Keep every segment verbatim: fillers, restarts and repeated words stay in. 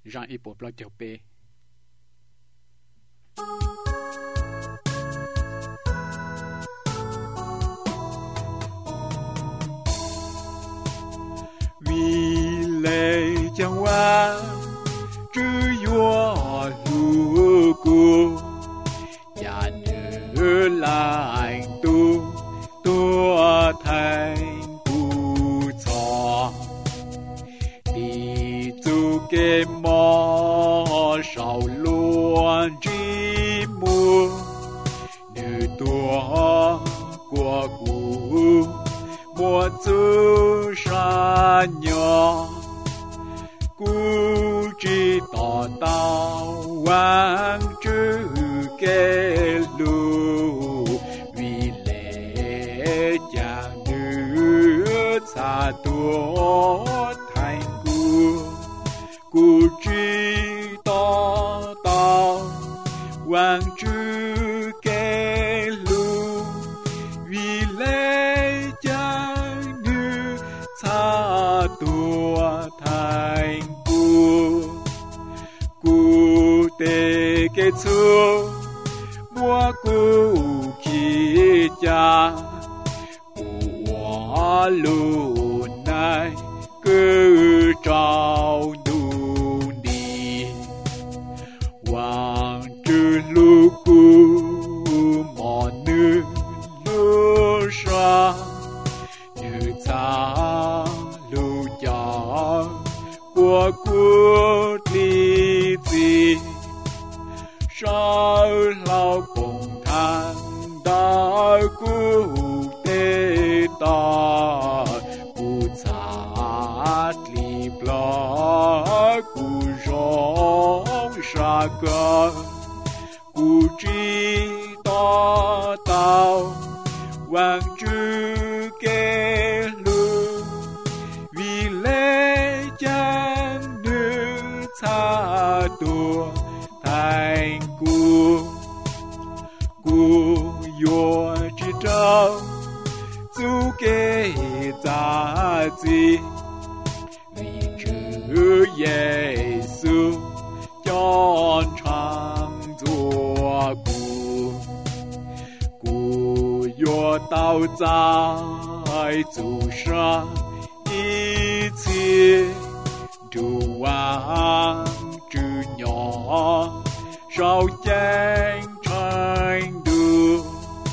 Jean y bộ lo chọc bê. Vì lệ chẳng qua chứ yo lu cu nhà nữ lại tu tua thành cu cho đi tu cái mò sao luôn chỉ mua nữ tua của cu mua chú sa nhỏ cú chỉ tỏ tao quang chữ kê lu vì lẽ cha nữ xa tua thành cú cú chỉ tỏ tao quang chữ kê lu vì lẽ cha nữ xa tua thành tê kê chúa mua cụ kỳ cha của lù này cứ trao đủ đi hoàng trừ lù cụ mò nữ lù sa như cha lù cha của cuộc lý gì sao lao cùng than đã cứu tế ta cứu sát li bla cứu rong sa cơ cứu trí ta tao hoàng chữ kê lu vì lẽ chân nữ xa tua thành cu cu yo chỉ trao chú kê giá trị vì chữ Giêsu chọn trang chúa cu cu yo tao在主上一切主望之鸟少见程度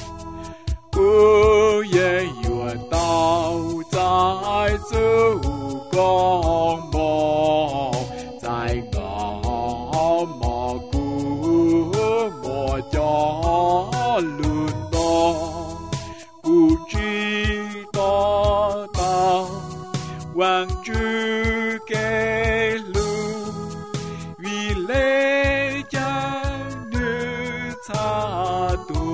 不也有道在主光芒在我莫古莫叫路多不知道道望之给路vì lẽ cha nữ xa tu